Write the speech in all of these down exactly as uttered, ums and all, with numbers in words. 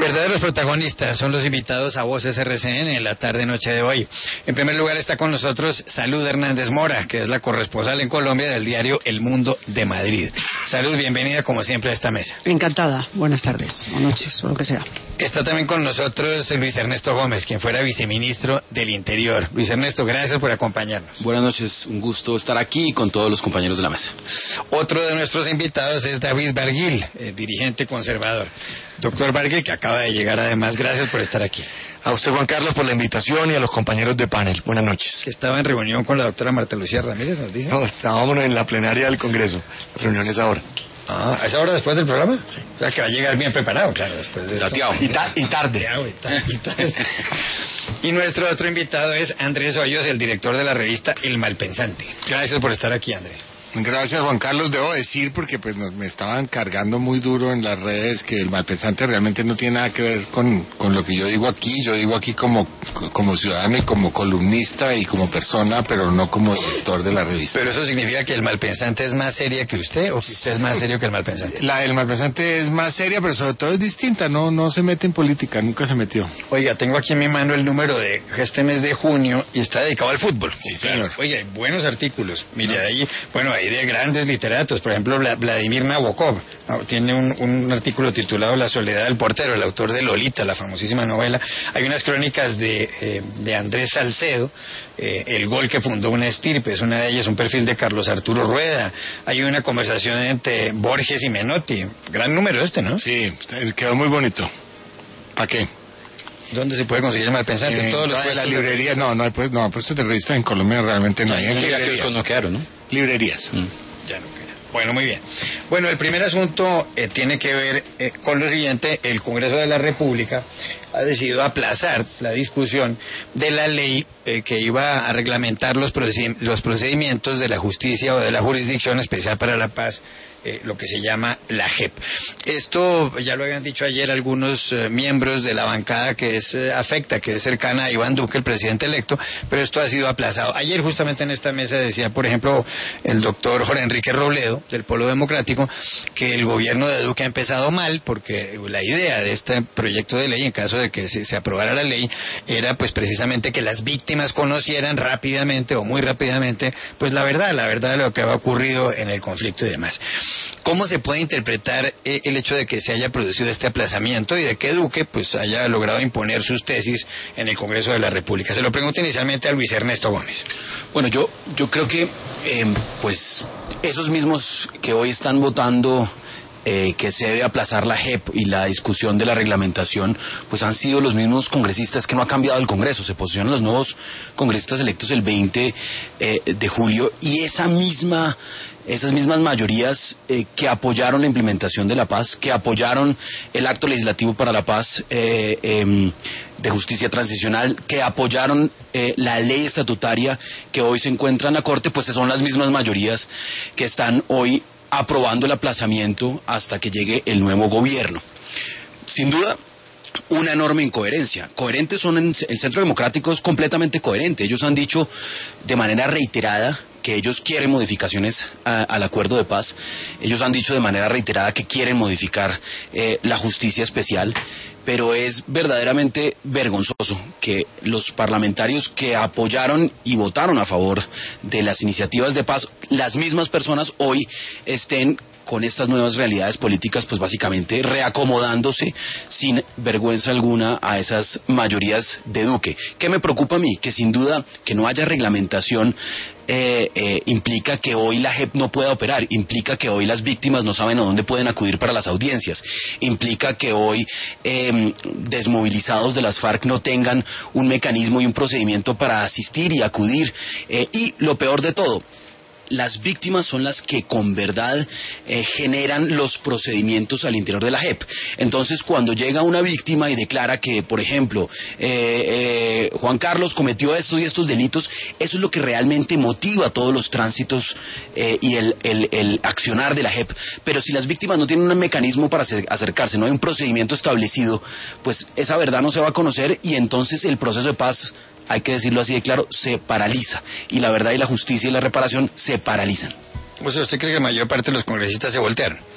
Verdaderos protagonistas son los invitados a Voces R C N en la tarde-noche de hoy. En primer lugar está con nosotros Salud Hernández Mora, que es la corresponsal en Colombia del diario El Mundo de Madrid. Salud, bienvenida como siempre a esta mesa. Encantada. Buenas tardes o noches o lo que sea. Está también con nosotros Luis Ernesto Gómez, quien fuera viceministro del Interior. Luis Ernesto, gracias por acompañarnos. Buenas noches, un gusto estar aquí con todos los compañeros de la mesa. Otro de nuestros invitados es David Barguil, eh, dirigente conservador. Doctor Barguil, que acaba de llegar además, gracias por estar aquí. A usted, Juan Carlos, por la invitación y a los compañeros de panel. Buenas noches. Que estaba en reunión con la doctora Marta Lucía Ramírez, ¿nos dice? No, estábamos en la plenaria del Congreso. La reunión es ahora. Ah, ¿a esa hora después del programa? Sí. O sea, que va a llegar bien preparado, claro, después de Tateado. Y, ta y tarde. Tateado y, ta y tarde. Y nuestro otro invitado es Andrés Hoyos, el director de la revista El Malpensante. Gracias por estar aquí, Andrés. Gracias, Juan Carlos. Debo decir, porque pues nos, me estaban cargando muy duro en las redes, que El Malpensante realmente no tiene nada que ver con, con lo que yo digo aquí. Yo digo aquí como, como ciudadano y como columnista y como persona, pero no como director de la revista. ¿Pero eso significa que El Malpensante es más seria que usted o que usted es más serio que El Malpensante? La El Malpensante es más seria, pero sobre todo es distinta. No, no se mete en política, nunca se metió. Oiga, tengo aquí en mi mano el número de este mes de junio y está dedicado al fútbol. Sí, señor. Oiga, hay buenos artículos. Mire, ¿no? ahí, bueno, hay de grandes literatos, por ejemplo, Vladimir Nabokov, tiene un, un artículo titulado La soledad del portero, el autor de Lolita, la famosísima novela. Hay unas crónicas de, eh, de Andrés Salcedo, eh, El gol que fundó una estirpe, es una de ellas, un perfil de Carlos Arturo Rueda. Hay una conversación entre Borges y Menotti, gran número este, ¿no? Sí, quedó muy bonito. ¿Para qué? ¿Dónde se puede conseguir El Malpensante? En todos los todas las librerías, no, no hay, pues, no, puestos de revista en Colombia realmente no hay. En librerías no quedaron, ¿no? Librerías. Mm. Ya no queda. Bueno, muy bien. Bueno, el primer asunto eh, tiene que ver eh, con lo siguiente. El Congreso de la República ha decidido aplazar la discusión de la ley eh, que iba a reglamentar los, proced los procedimientos de la justicia o de la Jurisdicción Especial para la Paz, eh, lo que se llama la J E P. Esto ya lo habían dicho ayer algunos eh, miembros de la bancada que es eh, afecta, que es cercana a Iván Duque, el presidente electo, pero esto ha sido aplazado. Ayer justamente en esta mesa decía, por ejemplo, el doctor Jorge Enrique Robledo, del Polo Democrático, que el gobierno de Duque ha empezado mal, porque la idea de este proyecto de ley, en caso de que se, se aprobara la ley, era pues precisamente que las víctimas conocieran rápidamente o muy rápidamente pues la verdad, la verdad de lo que había ocurrido en el conflicto y demás. ¿Cómo se puede interpretar eh, el hecho de que se haya producido este aplazamiento y de que Duque pues haya logrado imponer sus tesis en el Congreso de la República? Se lo pregunto inicialmente a Luis Ernesto Gómez. Bueno, yo, yo creo que eh, pues esos mismos que hoy están votando Eh, que se debe aplazar la J E P y la discusión de la reglamentación, pues han sido los mismos congresistas, que no ha cambiado el Congreso, se posicionan los nuevos congresistas electos el veinte eh, de julio, y esa misma, esas mismas mayorías eh, que apoyaron la implementación de la paz, que apoyaron el acto legislativo para la paz eh, eh, de justicia transicional, que apoyaron eh, la ley estatutaria que hoy se encuentra en la Corte, pues son las mismas mayorías que están hoy aprobando el aplazamiento hasta que llegue el nuevo gobierno. Sin duda, una enorme incoherencia. Coherentes son en el Centro Democrático, es completamente coherente. Ellos han dicho de manera reiterada que ellos quieren modificaciones a, al acuerdo de paz. Ellos han dicho de manera reiterada que quieren modificar eh, la justicia especial. Pero es verdaderamente vergonzoso que los parlamentarios que apoyaron y votaron a favor de las iniciativas de paz, las mismas personas hoy estén con estas nuevas realidades políticas, pues básicamente reacomodándose sin vergüenza alguna a esas mayorías de Duque. ¿Qué me preocupa a mí? Que sin duda que no haya reglamentación Eh, eh, implica que hoy la J E P no pueda operar, implica que hoy las víctimas no saben a dónde pueden acudir para las audiencias, implica que hoy eh, desmovilizados de las FARC no tengan un mecanismo y un procedimiento para asistir y acudir, eh, y lo peor de todo, las víctimas son las que con verdad eh, generan los procedimientos al interior de la J E P. Entonces, cuando llega una víctima y declara que, por ejemplo, eh, eh, Juan Carlos cometió estos y estos delitos, eso es lo que realmente motiva todos los tránsitos eh, y el, el, el accionar de la J E P. Pero si las víctimas no tienen un mecanismo para acercarse, no hay un procedimiento establecido, pues esa verdad no se va a conocer, y entonces el proceso de paz, hay que decirlo así de claro, se paraliza, y la verdad y la justicia y la reparación se paralizan. O sea, ¿usted cree que la mayor parte de los congresistas se voltearon?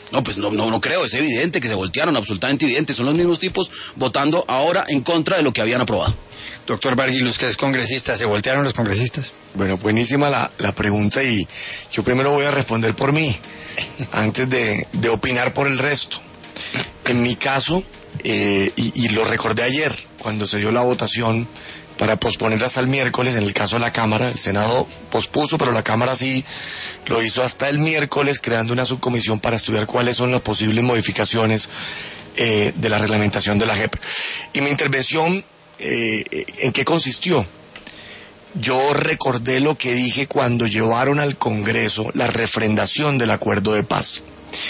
No, pues no, no, no creo, es evidente que se voltearon, absolutamente evidente. Son los mismos tipos votando ahora en contra de lo que habían aprobado. Doctor Barguil, usted es congresista, ¿se voltearon los congresistas? Bueno, buenísima la, la pregunta y yo primero voy a responder por mí, antes de, de opinar por el resto. En mi caso, eh, y, y lo recordé ayer, cuando se dio la votación para posponer hasta el miércoles, en el caso de la Cámara, el Senado pospuso, pero la Cámara sí lo hizo hasta el miércoles, creando una subcomisión para estudiar cuáles son las posibles modificaciones eh, de la reglamentación de la J E P. Y mi intervención, eh, ¿en qué consistió? Yo recordé lo que dije cuando llevaron al Congreso la refrendación del acuerdo de paz.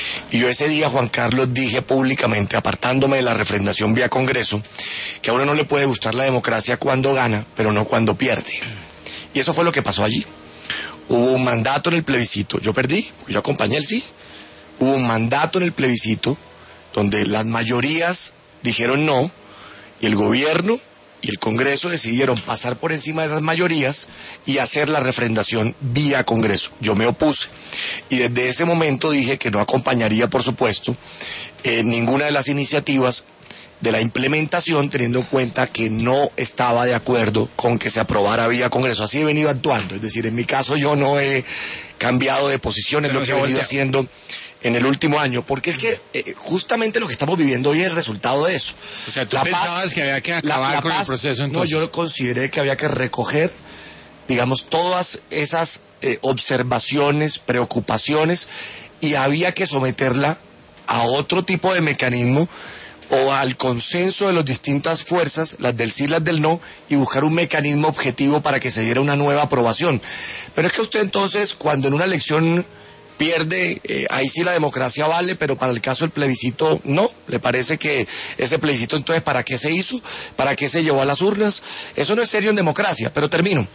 Y yo ese día, Juan Carlos, dije públicamente, apartándome de la refrendación vía Congreso, que a uno no le puede gustar la democracia cuando gana, pero no cuando pierde. Y eso fue lo que pasó allí. Hubo un mandato en el plebiscito, yo perdí, yo acompañé el sí. Hubo un mandato en el plebiscito donde las mayorías dijeron no, y el gobierno y el Congreso decidieron pasar por encima de esas mayorías y hacer la refrendación vía Congreso. Yo me opuse y desde ese momento dije que no acompañaría, por supuesto, eh, ninguna de las iniciativas de la implementación, teniendo en cuenta que no estaba de acuerdo con que se aprobara vía Congreso. Así he venido actuando, es decir, en mi caso yo no he cambiado de posición en lo que he venido haciendo en el último año, porque es que eh, justamente lo que estamos viviendo hoy es el resultado de eso. O sea, tú La pensabas paz, que había que la- acabar la con paz, el proceso entonces. No, yo consideré que había que recoger, digamos, todas esas eh, observaciones, preocupaciones, y había que someterla a otro tipo de mecanismo o al consenso de las distintas fuerzas, las del sí, las del no, y buscar un mecanismo objetivo para que se diera una nueva aprobación. Pero es que usted entonces, cuando en una elección pierde, eh, ahí sí la democracia vale, pero para el caso del plebiscito no. ¿Le parece que ese plebiscito entonces para qué se hizo? ¿Para qué se llevó a las urnas? Eso no es serio en democracia, pero termino.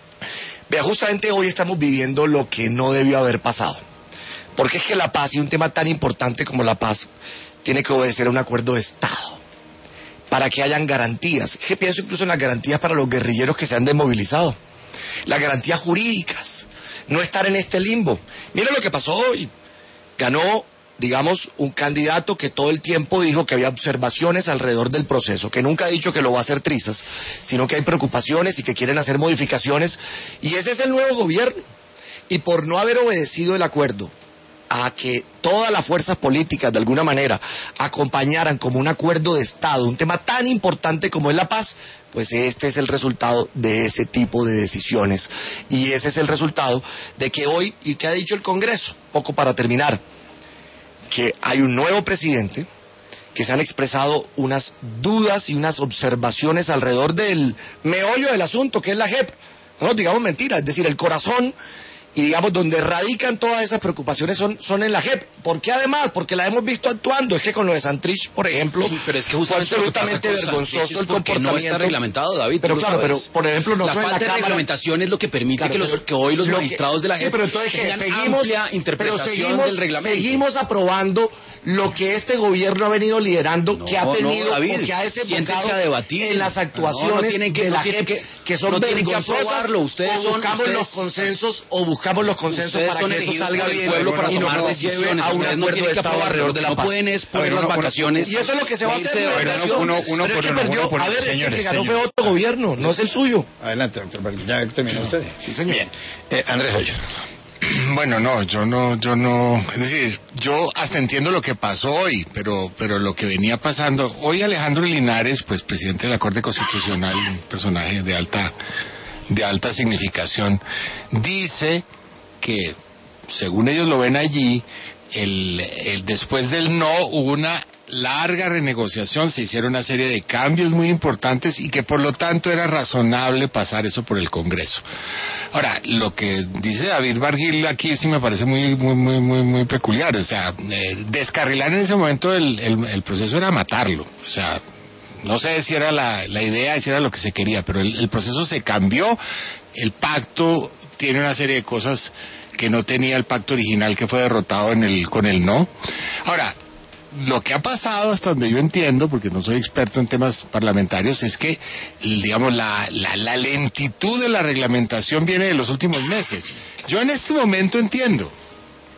Vea, justamente hoy estamos viviendo lo que no debió haber pasado. Porque es que la paz, y un tema tan importante como la paz, tiene que obedecer a un acuerdo de Estado, para que hayan garantías. Es que pienso incluso en las garantías para los guerrilleros que se han desmovilizado, las garantías jurídicas, no estar en este limbo. Mira lo que pasó hoy. Ganó, digamos, un candidato que todo el tiempo dijo que había observaciones alrededor del proceso, que nunca ha dicho que lo va a hacer trizas, sino que hay preocupaciones y que quieren hacer modificaciones, y ese es el nuevo gobierno. Y por no haber obedecido el acuerdo a que todas las fuerzas políticas de alguna manera acompañaran como un acuerdo de Estado, un tema tan importante como es la paz, pues este es el resultado de ese tipo de decisiones. Y ese es el resultado de que hoy, y que ha dicho el Congreso, poco para terminar, que hay un nuevo presidente, que se han expresado unas dudas y unas observaciones alrededor del meollo del asunto, que es la J E P. No nos digamos mentiras, es decir, el corazón, y digamos donde radican todas esas preocupaciones son, son en la J E P. ¿Por qué además? Porque la hemos visto actuando. Es que con lo de Santrich, por ejemplo, Sí, pero es que fue justamente lo que pasa absolutamente con vergonzoso Santrich es el porque comportamiento. no está reglamentado, David. Pero tú lo claro, pero sabes. por ejemplo la nosotros en falta la de Cámara- reglamentación es lo que permite Claro, que, los, pero que hoy los lo que- magistrados de la sí, J E P pero entonces que tengan seguimos, amplia pero interpretación seguimos, del reglamento. seguimos aprobando lo que este gobierno ha venido liderando, No, que ha no, tenido, David, o que ha siéntese desembocado a debatir. en las No, actuaciones no tienen que- de no la tienen J E P, que- que son no tienen que vergonzosas, aprobarlo. Ustedes o son- buscamos ustedes- los consensos, o buscamos los consensos Ustedes para son que esto elegidos salga por el bien pueblo para y no tomar nos decisiones. lleve a un Ustedes no acuerdo tienen de que Estado aprobarlo. alrededor Lo de que la no paz. pueden es A poner ver, las uno- uno- vacaciones. Y eso es lo que se va a e irse hacer. de ¿no? Bueno, vacaciones. uno- uno Pero es por que uno, perdió- uno por a uno. ver, es que Señores, el que ganó fue señor. otro gobierno, no es el suyo. Adelante, doctor Barguil, ya terminó usted. Sí, señor. Bien. Eh, Andrés Hoyo. Bueno, no, yo no, yo no, es decir, yo hasta entiendo lo que pasó hoy, pero, pero lo que venía pasando, hoy Alejandro Linares, pues presidente de la Corte Constitucional, un personaje de alta, de alta significación, dice que, según ellos lo ven allí, el, el después del no hubo una larga renegociación, se hicieron una serie de cambios muy importantes y que por lo tanto era razonable pasar eso por el Congreso. Ahora, lo que dice David Barguil aquí sí me parece muy muy muy muy muy peculiar, o sea, eh, descarrilar en ese momento el, el, el proceso era matarlo, o sea, no sé si era la, la idea, si era lo que se quería, pero el, el proceso se cambió, el pacto tiene una serie de cosas que no tenía el pacto original que fue derrotado en el con el no. Ahora, lo que ha pasado, hasta donde yo entiendo, porque no soy experto en temas parlamentarios, es que, digamos, la, la, la lentitud de la reglamentación viene de los últimos meses. Yo en este momento entiendo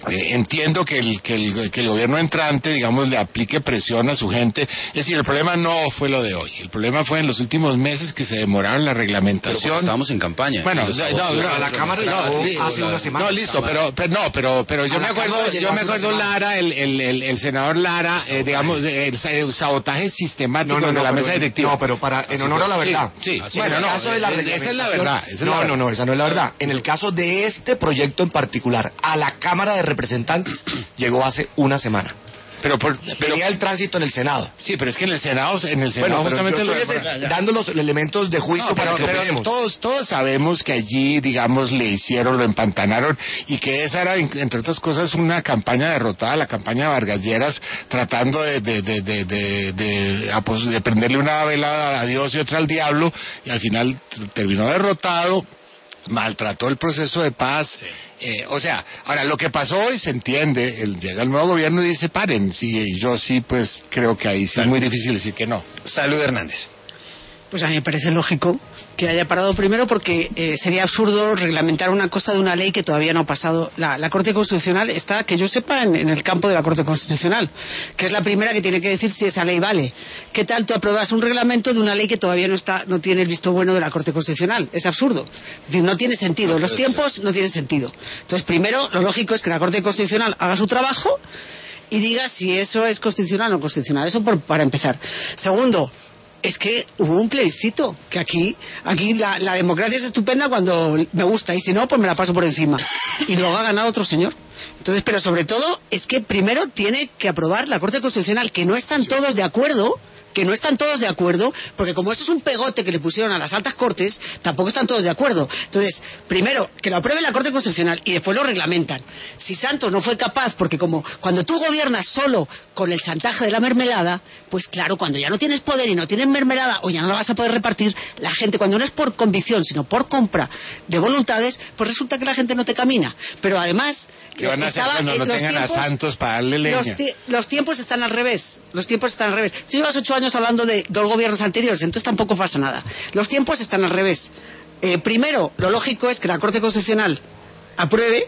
Eh, entiendo que el, que, el, que el gobierno entrante, digamos, le aplique presión a su gente. Es decir, el problema no fue lo de hoy. El problema fue en los últimos meses que se demoraron la reglamentación. Estábamos en campaña. Bueno, los, no, los, no, los, no, la Cámara no, llegó hace una semana. No, listo, pero, pero no, pero, pero yo A me la acuerdo, Cámara llegó yo me hace una acuerdo semana. Lara, el, el, el, el senador Lara, eh, digamos, el, el sabotaje sistemático No, no, de no, la pero- mesa directiva. No, pero para, en Así honor fue. a la verdad. Sí, sí. Así Bueno, en el no, caso de la esa es la reglamentación- verdad. esa es la no, verdad. no, no, esa no es la verdad. En el caso de este proyecto en particular, a la Cámara de Representantes llegó hace una semana. Pero, por, pero, Venía el tránsito en el Senado. sí, pero es que en el Senado, en el Senado Bueno, pero justamente yo lo estoy ese- dando los elementos de juicio No, para pero, que pero opinemos. todos, todos sabemos que allí, digamos, le hicieron, lo empantanaron y que esa era, entre otras cosas, una campaña derrotada, la campaña de Vargas Lleras, tratando de, de, de, de, de, de, apos- de prenderle una vela a Dios y otra al diablo, y al final t- terminó derrotado, maltrató el proceso de paz. Eh, o sea, ahora lo que pasó hoy se entiende, el, llega el nuevo gobierno y dice paren, sí, y yo sí, pues creo que ahí sí es muy difícil decir que no. Salud, Hernández. Pues a mí me parece lógico que haya parado primero porque eh, sería absurdo reglamentar una cosa de una ley que todavía no ha pasado. La, la Corte Constitucional está, que yo sepa, en, en el campo de la Corte Constitucional, que es la primera que tiene que decir si esa ley vale. ¿Qué tal tú apruebas un reglamento de una ley que todavía no está, no tiene el visto bueno de la Corte Constitucional? Es absurdo. Es decir, no tiene sentido. Los tiempos no tienen sentido. Entonces, primero, lo lógico es que la Corte Constitucional haga su trabajo y diga si eso es constitucional o no constitucional. Eso por, para empezar. Segundo, es que hubo un plebiscito, que aquí aquí la, la democracia es estupenda cuando me gusta, y si no, pues me la paso por encima. Y luego ha ganado otro señor. Entonces, pero sobre todo, es que primero tiene que aprobar la Corte Constitucional, que no están todos de acuerdo, que no están todos de acuerdo, porque como esto es un pegote que le pusieron a las altas cortes, tampoco están todos de acuerdo. Entonces, primero, que lo apruebe la Corte Constitucional y después lo reglamentan. Si Santos no fue capaz, porque como cuando tú gobiernas solo con el chantaje de la mermelada, pues claro, cuando ya no tienes poder y no tienes mermelada o ya no la vas a poder repartir, la gente, cuando no es por convicción, sino por compra de voluntades, pues resulta que la gente no te camina. Pero además, ¿Qué van a hacer estaba- cuando eh, no los tengan a tiempos- Santos para darle leña? los, ti- los tiempos están al revés. Los tiempos están al revés. Tú llevas ocho años hablando de dos gobiernos anteriores, entonces tampoco pasa nada. Los tiempos están al revés. Eh, primero, lo lógico es que la Corte Constitucional apruebe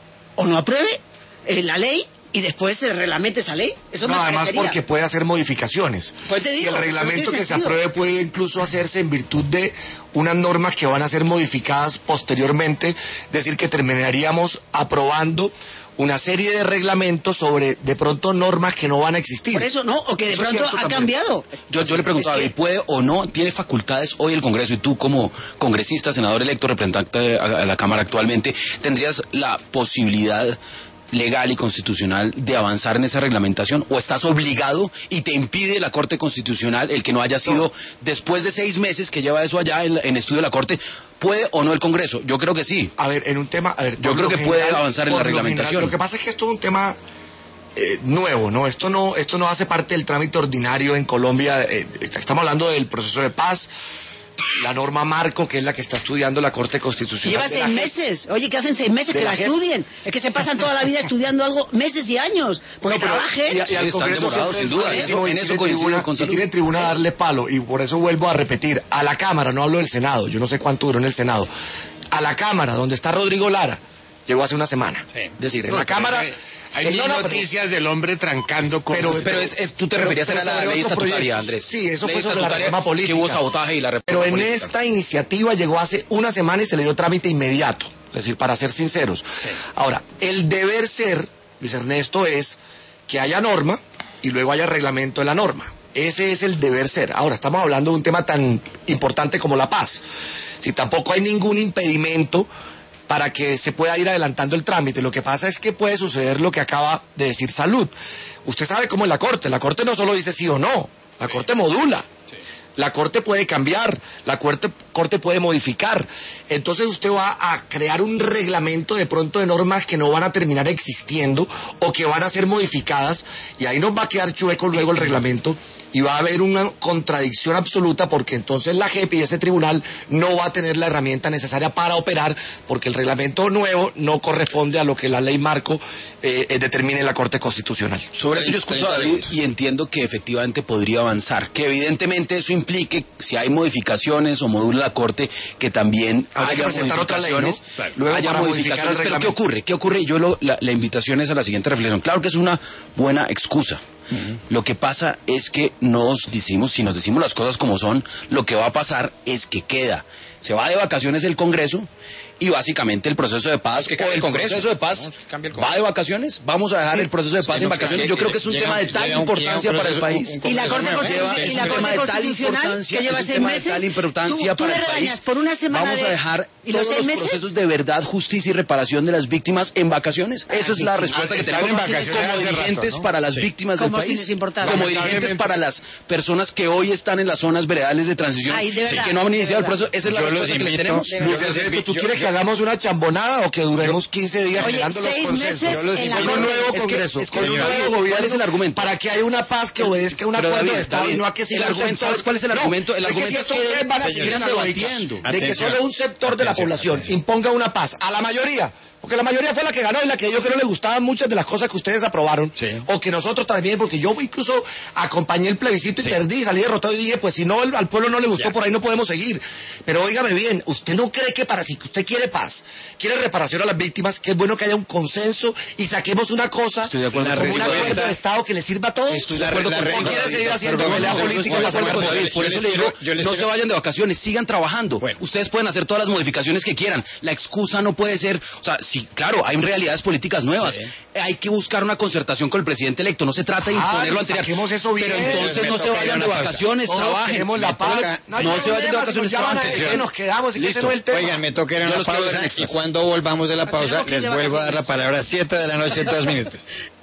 o no apruebe eh, la ley y después se reglamente esa ley. Eso No, me además parecería. porque puede hacer modificaciones. Pues te digo, y el eso no reglamento tiene que se sentido. apruebe puede incluso hacerse en virtud de unas normas que van a ser modificadas posteriormente, es decir, que terminaríamos aprobando una serie de reglamentos sobre, de pronto, normas que no van a existir. Por eso no, o que de Eso es pronto cierto ha también. cambiado. Yo, yo le preguntaba, Es que- ¿y ¿puede o no tiene facultades hoy el Congreso? Y tú como congresista, senador electo, representante a, a la Cámara actualmente, ¿tendrías la posibilidad legal y constitucional de avanzar en esa reglamentación? ¿O estás obligado y te impide la Corte Constitucional el que no haya sido, después de seis meses que lleva eso allá en, en estudio de la Corte, puede o no el Congreso? Yo creo que sí. A ver, en un tema... A ver, Yo por creo lo que puede avanzar en la por lo reglamentación. general, lo que pasa es que esto es un tema eh, nuevo, ¿no? Esto no esto no hace parte del trámite ordinario en Colombia. Eh, estamos hablando del proceso de paz, la norma marco, que es la que está estudiando la Corte Constitucional. Lleva de la seis J E P. meses. Oye, que hacen seis meses De que la la J E P. estudien. Es que se pasan toda la vida estudiando algo meses y años. Porque No, pero- trabajen. y- y al Sí, están Congreso demorados, siempre sin es duda. buenísimo En y eso tiene coincido tribuna- con y Salud. tiene tribuna a darle palo, y por eso vuelvo a repetir, a la Cámara, no hablo del Senado, yo no sé cuánto duró en el Senado, a la Cámara, donde está Rodrigo Lara, llegó hace una semana. Sí. Es decir, en No, la pero Cámara... Hay, hay eh, mil no, no, pero- noticias del hombre trancando cosas. Pero- Pero es, es- tú te Pero- referías pero a la sobre ley otros estatutaria, proyectos. Andrés. Sí, eso Ley fue sobre la estatutaria, reforma política. que hubo sabotaje y la reforma Pero en política. esta iniciativa llegó hace una semana y se le dio trámite inmediato. Es decir, para ser sinceros. Ahora, el deber ser, Luis Ernesto, es que haya norma y luego haya reglamento de la norma. Ese es el deber ser. Ahora, estamos hablando de un tema tan importante como la paz. Si tampoco hay ningún impedimento para que se pueda ir adelantando el trámite. Lo que pasa es que puede suceder lo que acaba de decir Salud. Usted sabe cómo es la Corte. La Corte no solo dice sí o no, la Corte modula. La Corte puede cambiar, la corte, corte puede modificar. Entonces usted va a crear un reglamento de pronto de normas que no van a terminar existiendo o que van a ser modificadas, y ahí nos va a quedar chueco luego el reglamento y va a haber una contradicción absoluta, porque entonces la J E P y ese tribunal no va a tener la herramienta necesaria para operar, porque el reglamento nuevo no corresponde a lo que la ley marco eh, eh, determine en la Corte Constitucional. Sobre eso yo escucho a David y entiendo que efectivamente podría avanzar, que evidentemente eso implique, si hay modificaciones o modula la Corte que también Habría que haya presentar otra ley, modificaciones, ¿no? Claro. Luego haya para modificar modificaciones. el Pero ¿qué reglamento. ocurre? ¿Qué ocurre? Yo lo, la, la invitación es a la siguiente reflexión. Claro que es una buena excusa. Uh-huh. Lo que pasa es que nos decimos, si nos decimos las cosas como son, lo que va a pasar es que queda. Se va de vacaciones el Congreso y básicamente el proceso de paz, que o el, el Congreso. proceso de paz No, va de vacaciones. Vamos a dejar el proceso de paz Sí, en no, vacaciones. que- Yo creo que es un llega- tema de tal llega un- importancia llega un para el proceso- país. un- Y la Corte, Lleva- Constitu- es y un la tema Corte de tal Constitucional, importancia, que lleva es un seis tema de meses, tal importancia tú, tú para le el regañas país. por una semana Vamos a de- dejar ¿y los todos seis los meses? procesos de verdad, justicia y reparación de las víctimas en vacaciones. Esa es la respuesta que están tenemos en vacaciones como hace rato, dirigentes ¿no? para las Sí. víctimas del Como si país, les importara. como Lamentablemente. dirigentes para las personas que hoy están en las zonas veredales de transición, Ay, de y verdad, que no han de iniciado el verdad. proceso. Esa es la Yo los respuesta que les invito- tenemos. yo Luis los Ernesto, invito- ¿tú yo- quieres yo- que hagamos una chambonada o que duremos quince días Oye, generando los seis consensos? meses Yo los en la invito. Corte. Con un nuevo Es que- Congreso, es que, con un señor, nuevo ¿cuál gobierno, es el argumento? para que haya una paz que obedezca a un Pero, acuerdo David, de Estado David, y no a que siga el un argumento, sector. ¿sabes cuál es el No, argumento? El es que argumento si es esto que ustedes van a señores, seguir sigan dando lógicas debatiendo. de que Atención. solo un sector de la Atención, población atención. imponga una paz a la mayoría, porque la mayoría fue la que ganó y la que yo creo que no le gustaban muchas de las cosas que ustedes aprobaron, Sí. o que nosotros también, porque yo incluso acompañé el plebiscito y Sí. perdí, salí derrotado y dije, pues si no el- al pueblo no le gustó, Ya. por ahí no podemos seguir. Pero óigame bien, ¿usted no cree que para si usted quiere paz, quiere reparación a las víctimas, que es bueno que haya un consenso y saquemos una cosa Estoy de acuerdo como con un David. acuerdo de Estado que le sirva a todos? Estoy de La- acuerdo la con regla- ¿O quiere seguir Pero haciendo vamos, pelea yo política estoy para de acuerdo sacar con poder? David. Por Yo eso les le digo, quiero- yo les no quiero- se vayan de vacaciones, sigan trabajando. Bueno. Ustedes pueden hacer todas las modificaciones que quieran. La excusa no puede ser, o sea, sí, claro, hay realidades políticas nuevas. Sí. Hay que buscar una concertación con el presidente electo. No se trata de Ah, imponer lo anterior. saquemos eso bien. Pero entonces Me no se toca ir vayan a de una pausa. vacaciones, Todos trabajen. queremos la Me paz. toca- No hay No se vayan de problema, si vacaciones, nos llaman a trabajen. decir que nos quedamos y que ese Listo. no es el tema. Oigan, me toca ir a Yo una los quiero ver pausa en y extras. cuando volvamos de la pausa tenemos que ir les de vuelvo a dar la vacaciones. palabra siete de la noche, dos minutos.